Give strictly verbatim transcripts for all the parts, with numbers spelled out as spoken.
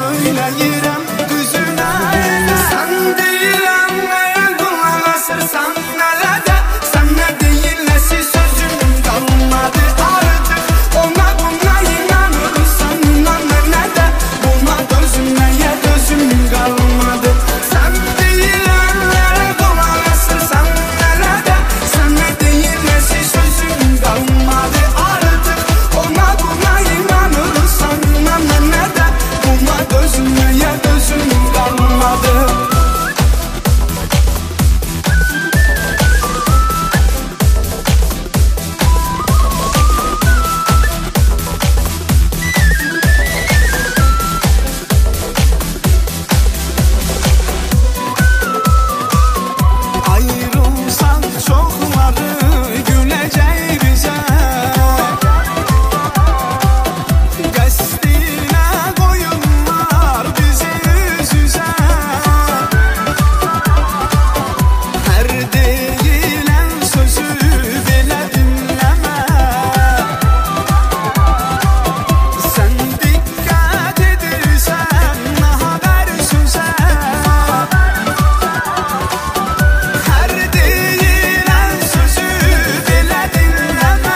söyləyirəm düzünə. Sən deyilənlərə qulaq asırsan nələrdə, sənə deyilləsi sözüm qalmadı artıq. Ona buna inanırsan inan mənə də, buna dözməyə dözüm qalmadı. Sən deyilənlərə qulaq asırsan nələrdə, sənə deyilləsi sözüm qalmadı artıq. Ona buna inanırsan inan mənə də, buna dözməyə dözüm qalmadı. Ayrılsan çoxları güləcək bizə, qəsdinə qoyurlar bizi üz-üzə. Hər deyilən sözü belə dinləmə, sən diqqət edirsən hər sözə. Hər deyilən sözü belə dinləmə,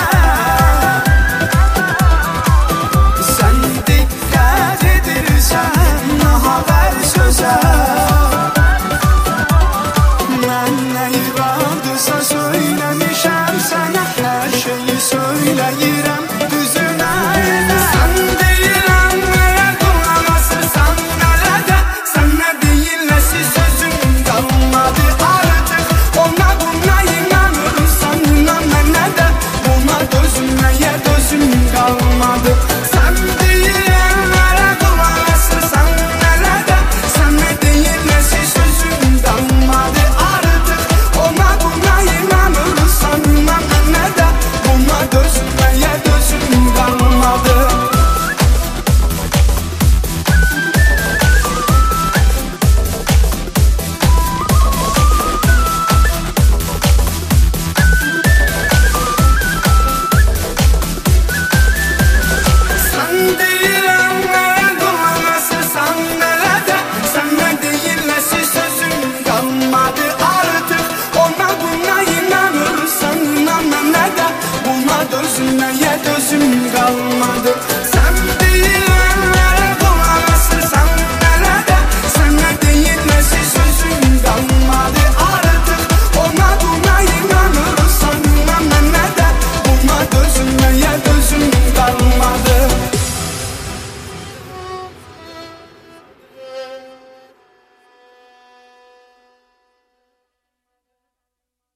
sən diqqət edirsən hər sözə. Mən nə iradırsa söyləmişəm sənə, hər şeyi söyləyirəm düzünə. Sən deyilənlərə qulaq asırsan nələrdə, sənə deyilləsi sözüm qalmadı artıq. Ona buna inanırsan inan mənə də, buna dözməyə dözüm qalmadı. Sən deyilənlərə qulaq asırsan nələrdə, sənə deyilləsi sözüm qalmadı artıq. Ona buna inanırsan inan mənə də, buna dözməyə dözüm qalmadı. Sən deyilənlərə qulaq asırsan nələrdə, sənə deyilləsi sözüm qalmadı artıq. Ona buna inanırsan inan mənə də, buna dözməyə dözüm qalmadı.